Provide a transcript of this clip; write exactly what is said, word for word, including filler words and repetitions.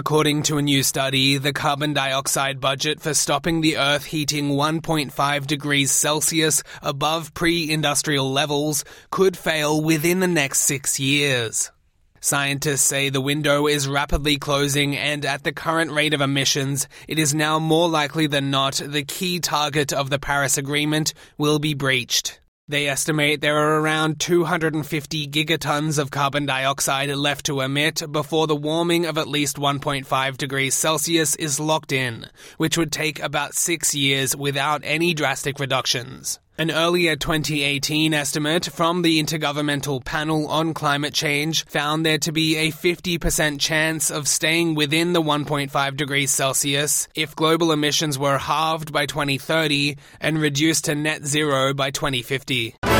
According to a new study, the carbon dioxide budget for stopping the Earth heating one point five degrees Celsius above pre-industrial levels could fail within the next six years. Scientists say the window is rapidly closing, and at the current rate of emissions, it is now more likely than not the key target of the Paris Agreement will be breached. They estimate there are around two hundred fifty gigatons of carbon dioxide left to emit before the warming of at least one point five degrees Celsius is locked in, which would take about six years without any drastic reductions. An earlier twenty eighteen estimate from the Intergovernmental Panel on Climate Change found there to be a fifty percent chance of staying within the one point five degrees Celsius if global emissions were halved by twenty thirty and reduced to net zero by twenty fifty.